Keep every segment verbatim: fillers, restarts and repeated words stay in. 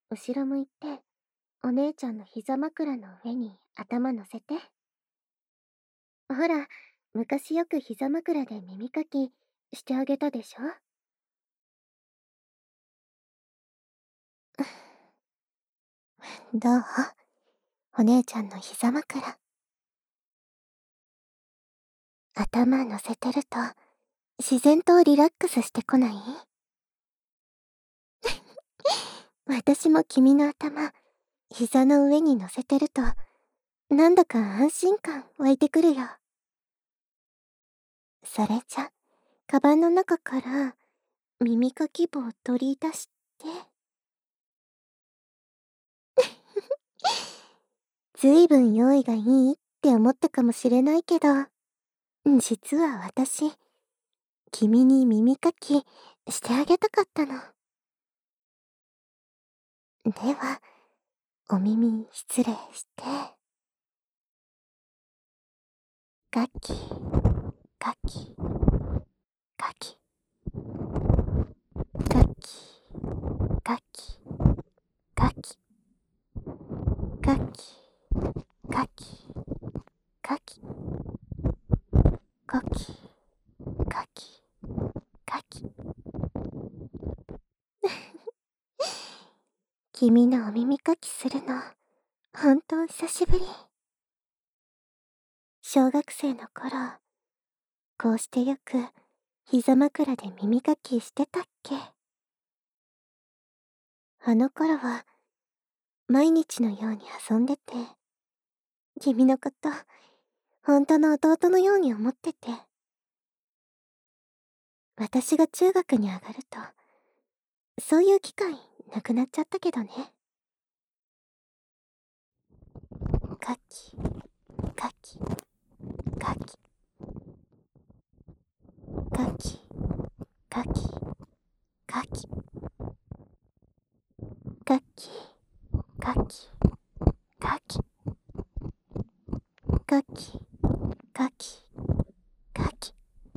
後ろ向いて、お姉ちゃんの膝枕の上に頭乗せて。ほら、昔よく膝枕で耳かきしてあげたでしょ？どう？お姉ちゃんの膝枕。頭乗せてると、自然とリラックスしてこない？私も君の頭、膝の上に乗せてると、なんだか安心感湧いてくるよ。それじゃ、カバンの中から耳かき棒を取り出して。ずいぶん用意がいいって思ったかもしれないけど、実は私、君に耳かきしてあげたかったの。では、お耳失礼して。ガキ、ガキ、ガキ、ガキ、ガキ、ガキ、ガキ、ガキ、ガキ、ガキ、ガキ、ガキ。君のお耳かきするの、本当久しぶり。小学生の頃、こうしてよく膝枕で耳かきしてたっけ？あの頃は、毎日のように遊んでて、君のこと、本当の弟のように思ってて。私が中学に上がると、そういう機会なくなっちゃったけどね。ガキ、ガキ、ガキ、ガキ、ガキ、ガキ、ガキ、ガキ、ガキ、ガキ、ガキ、ガキ。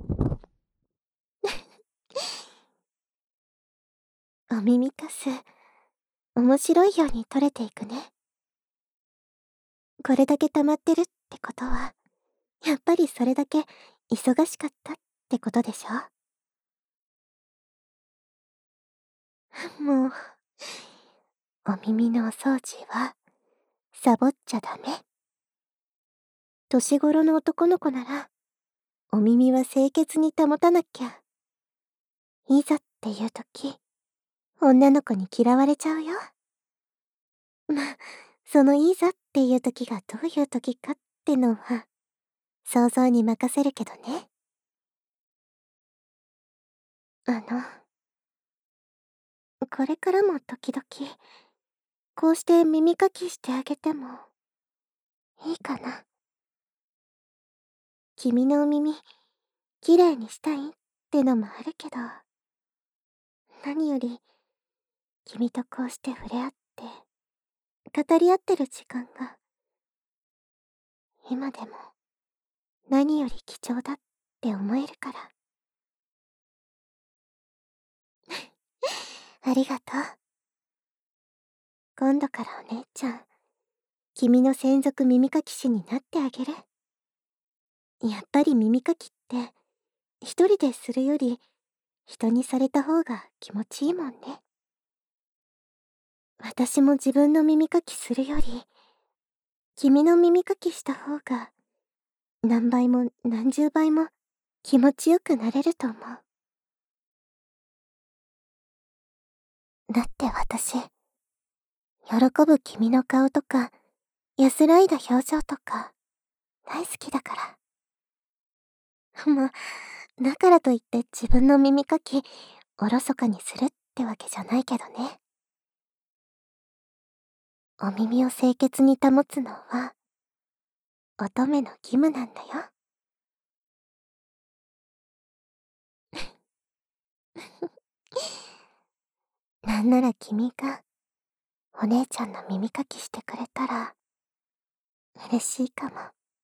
お耳かす、面白いように取れていくね。これだけ溜まってるってことは、やっぱりそれだけ忙しかったってことでしょ？もう、お耳のお掃除は、サボっちゃダメ。年頃の男の子なら、お耳は清潔に保たなきゃ。いざっていう時、女の子に嫌われちゃうよ。まあ、そのいざっていう時がどういう時かってのは、想像に任せるけどね。あの、これからも時々、こうして耳かきしてあげても、いいかな。君のお耳、きれいにしたいってのもあるけど、何より、君とこうして触れ合って、語り合ってる時間が、今でも、何より貴重だって思えるから。ありがとう。今度からお姉ちゃん、君の専属耳かき師になってあげる。やっぱり耳かきって、一人でするより、人にされた方が気持ちいいもんね。私も自分の耳かきするより、君の耳かきした方が、何倍も何十倍も気持ちよくなれると思う。だって私、喜ぶ君の顔とか、安らいだ表情とか、大好きだから。まあ、だからといって自分の耳かき、おろそかにするってわけじゃないけどね。お耳を清潔に保つのは、乙女の義務なんだよ。なんなら君が、お姉ちゃんの耳かきしてくれたら、嬉しいかも。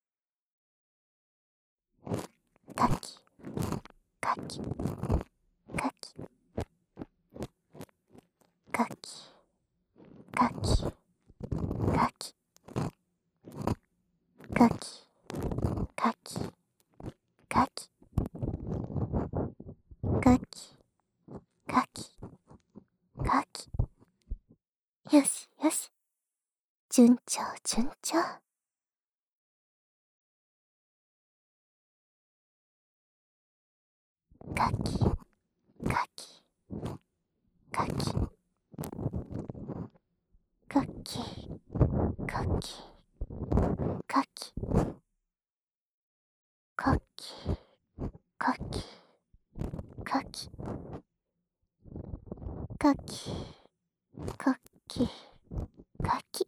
ガキ、ガキ、ガキ、ガキ。 かきかきかきかきかきかきかきかき。よしよし、順調順調。かきかきかきかきかきかきかきかきかきかきかきかき。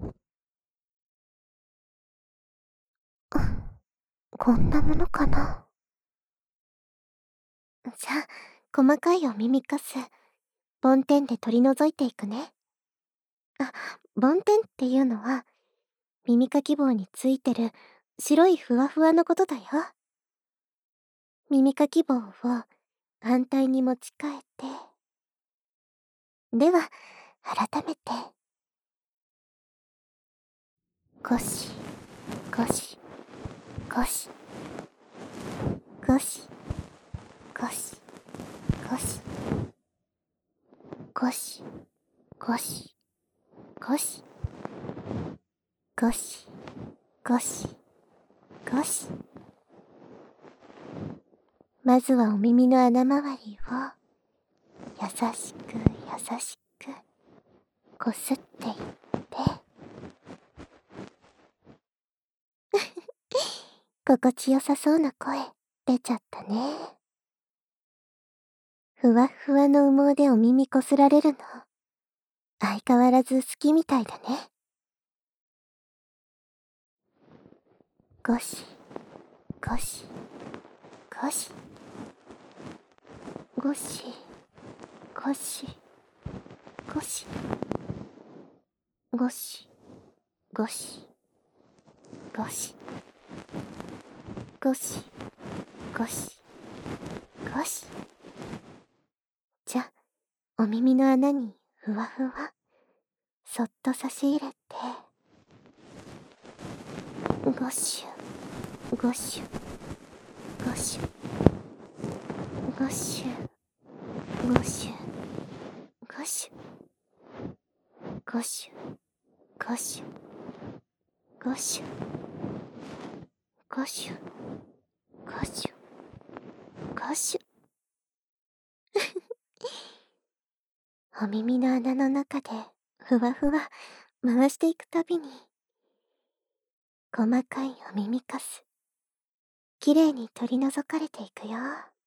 こんなものかな。じゃあ細かいお耳かす梵天で取り除いていくね。あ、梵天っていうのは耳かき棒についてる白いふわふわのことだよ。耳かき棒を反対に持ち替えて、では改めてゴシゴシゴシゴシゴシゴシゴシゴシゴシゴシゴシゴシ。まずはお耳の穴周りを優しく優しくこすっていって心地よさそうな声出ちゃったね。ふわっふわの羽毛でお耳こすられるの相変わらず好きみたいだね。ゴシゴシゴシゴシゴシゴシゴシゴシゴシゴシゴシゴシ。じゃ、お耳の穴にふわふわそっと差し入れてゴシュゴシュゴシュゴシュゴシュゴシュゴシュゴシュゴシュゴシュゴシュゴシュ。お耳の穴の中でふわふわ回していくたびに細かいお耳かすきれいに取り除かれていくよ。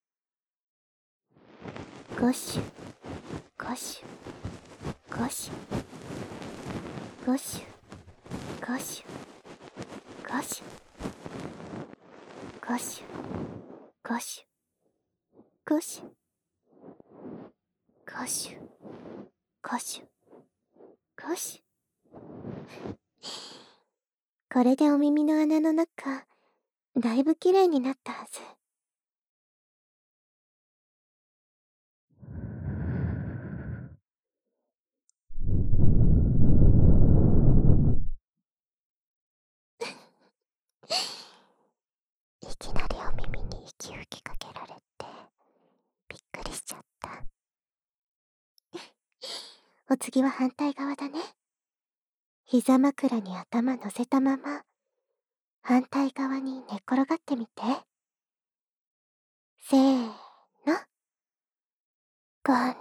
ゴシュゴシュゴシュゴシュゴシュゴシュゴシュゴシュゴシュゴシュゴシュゴシュ。これでお耳の穴の中だいぶきれいになったはず。いきなりお耳に息吹きかけられてびっくりしちゃった。お次は反対側だね。膝枕に頭乗せたまま反対側に寝っ転がってみて。せーの、ゴローン。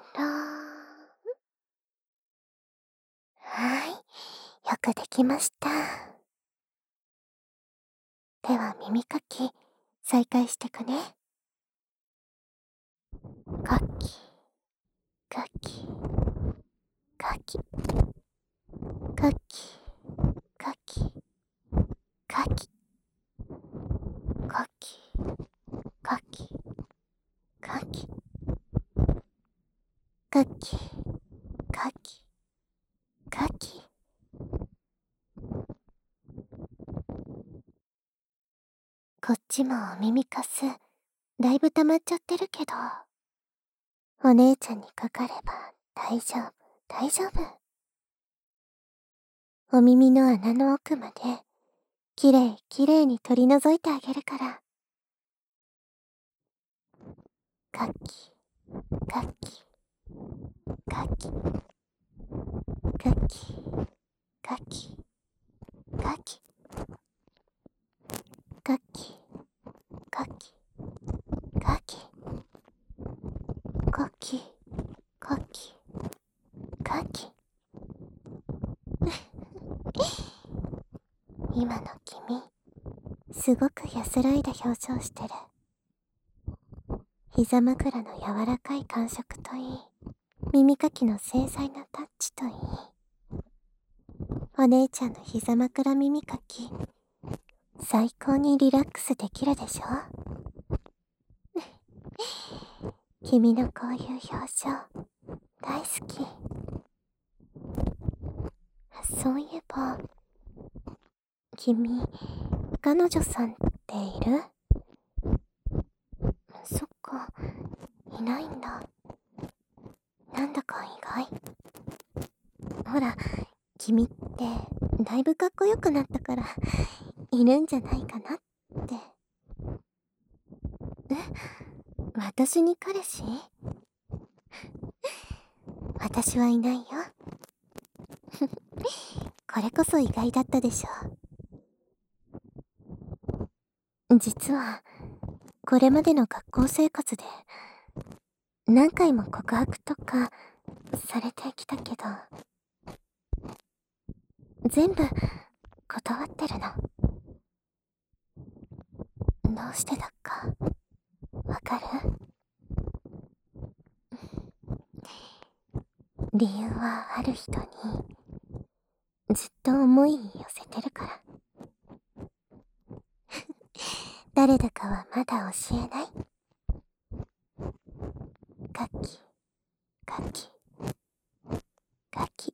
はい、よくできました。では耳かき再開してくね。かきかきかきかきかきかきかきかきかきかきかきかき。こっちもお耳かすだいぶ溜まっちゃってるけど、お姉ちゃんにかかれば大丈夫大丈夫。 お耳の穴の奥まできれいきれいに取り除いてあげるから。カキカキカキカキカキカキカキカキカキカキカキカキ今の君、すごく安らいだ表情してる。膝枕の柔らかい感触といい、耳かきの繊細なタッチといい、お姉ちゃんの膝枕耳かき、最高にリラックスできるでしょ。君のこういう表情、大好き。そういえば、君、彼女さんっている？そっか、いないんだ。なんだか意外。ほら、君ってだいぶかっこよくなったからいるんじゃないかなって。え、私に彼氏？私はいないよ。これこそ意外だったでしょ。実はこれまでの学校生活で何回も告白とかされてきたけど、全部断ってるの。どうしてだかわかる？理由はある人にずっと思い寄せてるから。誰だかはまだ教えない？カキカキカキ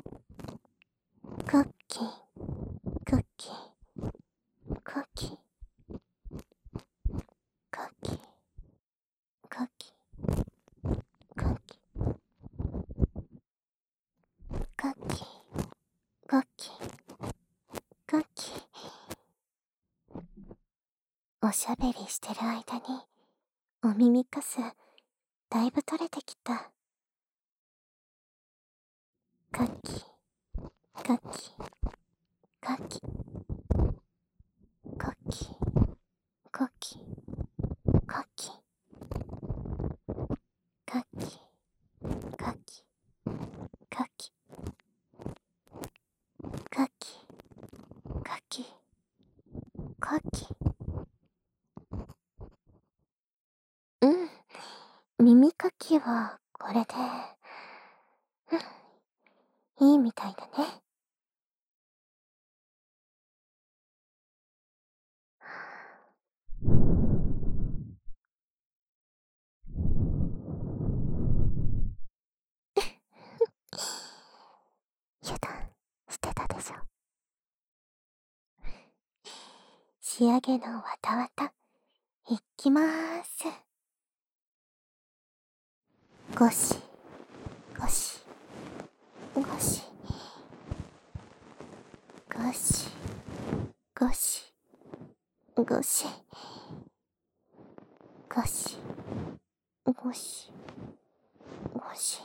カキカキカキカキカキカキカキカキカキ。おしゃべりしてる間にお耳かすだいぶ取れてきた。カキカキカキカキカキカキカキカキカキカキカキカキ。うん、耳かきはこれで、うん、いいみたいだね。油断してたでしょ。仕上げのわたわたいきまーす。ゴシゴシゴシゴシゴシゴシゴシゴシゴシ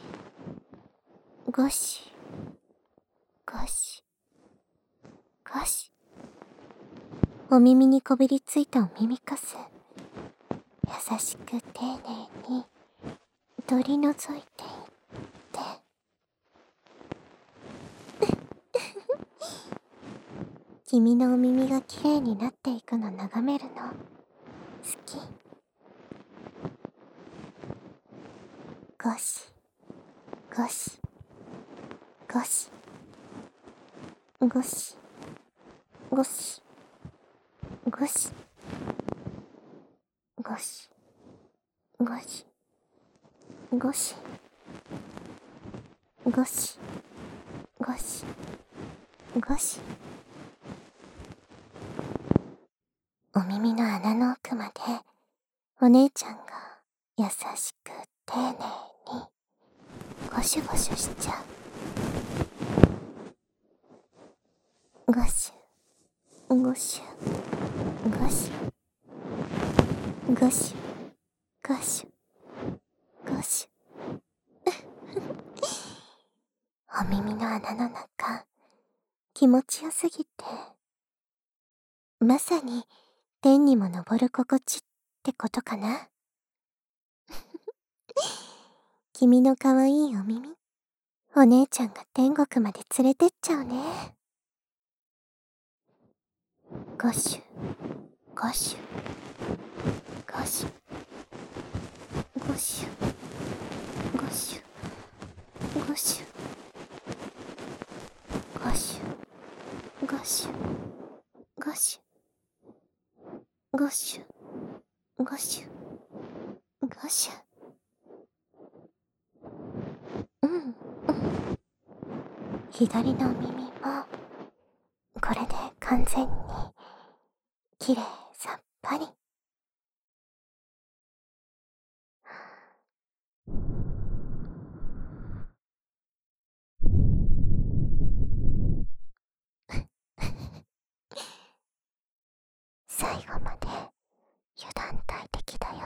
ゴシゴシゴシ。お耳にこびりついたお耳かす、優しく丁寧に取り除いていって、君のお耳がきれいになっていくの眺めるの好き。ゴシゴシゴシゴシゴシゴシゴシゴシゴシゴシゴシゴシ。お耳の穴の奥までお姉ちゃんが優しく丁寧にゴシゴシしちゃう。 ゴシュゴシュゴシュゴシュゴシュお耳の穴の中、気持ちよすぎて、まさに天にも昇る心地ってことかな。君の可愛いお耳、お姉ちゃんが天国まで連れてっちゃうね。ゴシュゴシュゴシュゴシュゴシュゴシュゴシュゴシュゴシュゴシュゴシュゴシュ。うんうん。左の耳もこれで完全にきれいさっぱり。最後まで油断大敵だよ。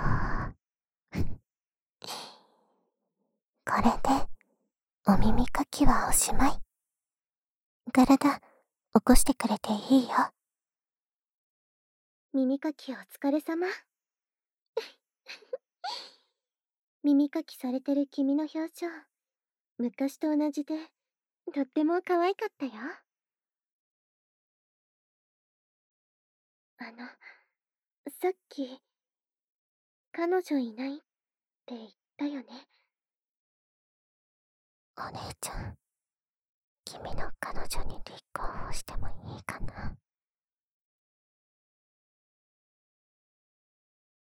これでお耳かきはおしまい。体起こしてくれていいよ。耳かきお疲れ様。耳かきされてる君の表情、昔と同じでとっても可愛かったよ。あの、さっき彼女いないって言ったよね。お姉ちゃん、君の彼女に立候補してもいいかな。